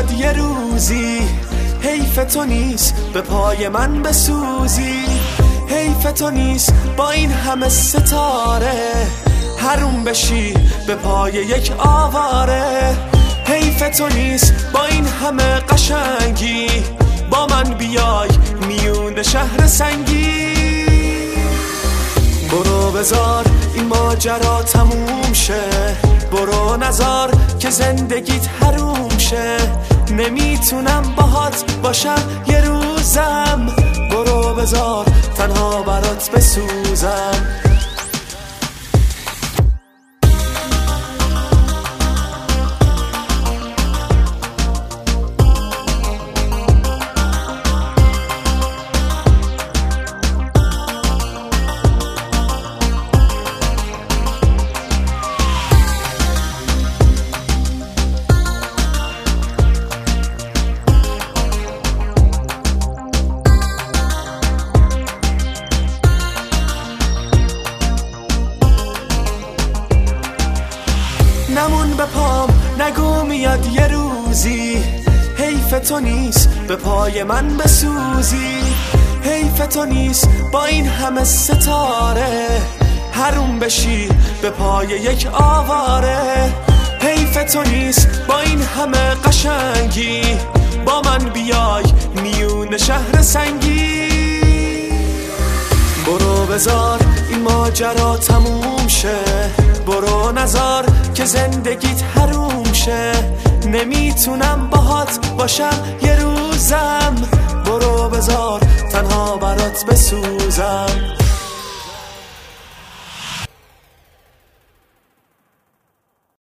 میاد یه روزی حیف تو نیست به پای من بسوزی، حیف تو نیست با این همه ستاره حروم بشی به پای یک آواره، حیف تو نیست با این همه قشنگی با من بیای میون شهر سنگی. برو بذار این ماجرا تموم شه، برو نذار که زندگیت حروم شه، نمیتونم باهات باشم یه روزم، برو بذار تنها برات بسوزم. نمون به پام نگو میاد یه روزی حیف تو نیست به پای من بسوزی، حیف تو نیست با این همه ستاره حروم بشی به پای یک آواره، حیف تو نیست با این همه قشنگی با من بیای میون شهر سنگی. برو بذار این ماجرا تموم شه، برو نذار که زندگیت حروم شه، نمیتونم باهات باشم یه روزم، برو بذار تنها برات بسوزم.